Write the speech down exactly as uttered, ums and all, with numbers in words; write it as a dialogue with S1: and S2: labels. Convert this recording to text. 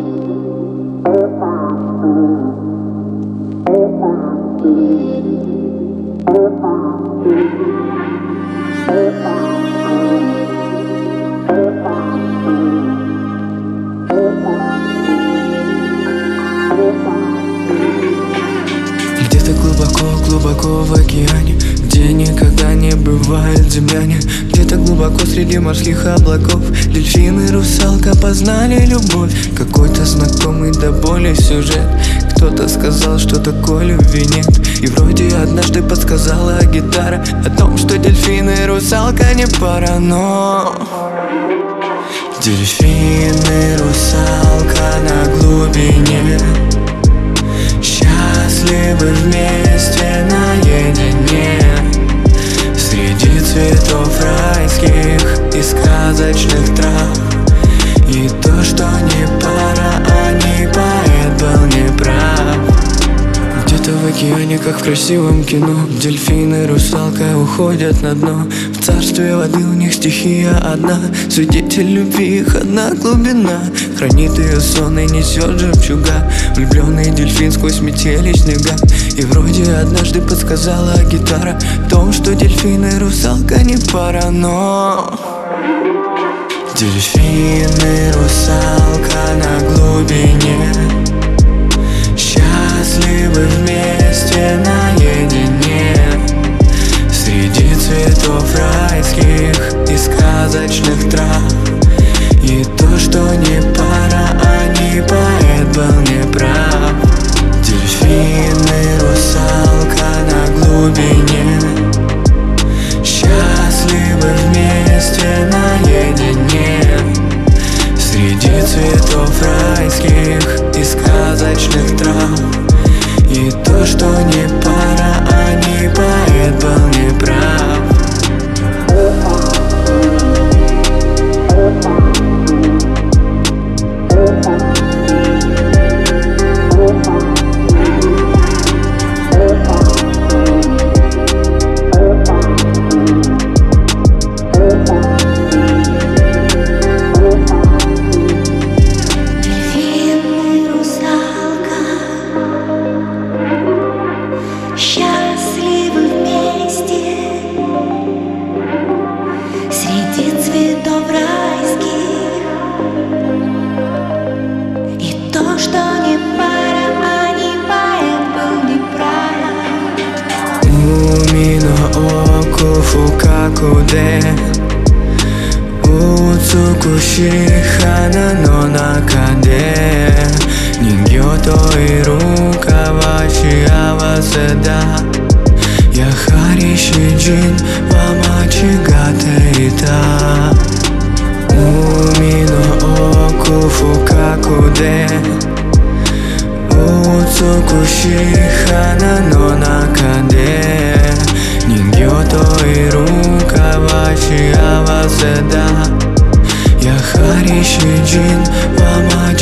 S1: Где-то глубоко-глубоко в океане, где никогда не бывает земляне. Где-то глубоко среди морских облаков дельфин и русалка познали любовь. Какой-то знакомый до боли сюжет. Кто-то сказал, что такой любви нет. И вроде однажды подсказала гитара о том, что дельфин и русалка не пара, но дельфин и русалка на глубине счастливы вместе наедине, среди цветов райских и сказочных трав. И то, что не пара, а не поэт был неправ. Где-то в океане, как в красивом кино, дельфин и русалка уходят на дно. В царстве воды у них стихия одна, свидетель любви их одна глубина. Хранит ее сон и несет жемчуга, влюбленный дельфин сквозь метели снега. И вроде однажды подсказала гитара о том, что дельфин и русалка не пара, но дельфин и русалка на глубине счастливы вместе наедине, среди цветов райских и сказочных трав. И то, что не пара, а не поэт был неправ. Дельфин и русалка на глубине счастливы вместе наедине, среди цветов райских и сказочных трав. И то, что не пара, а не поэт был неправ. Fukakude Utsukushi hana no nakade Ningyo to iruka wa shiawase da Yahari shijin wa machigate ita Umi no oku fukakude Utsukushi hana no nakade Ningyo to iruka wa shiawase da Yahari shijin wa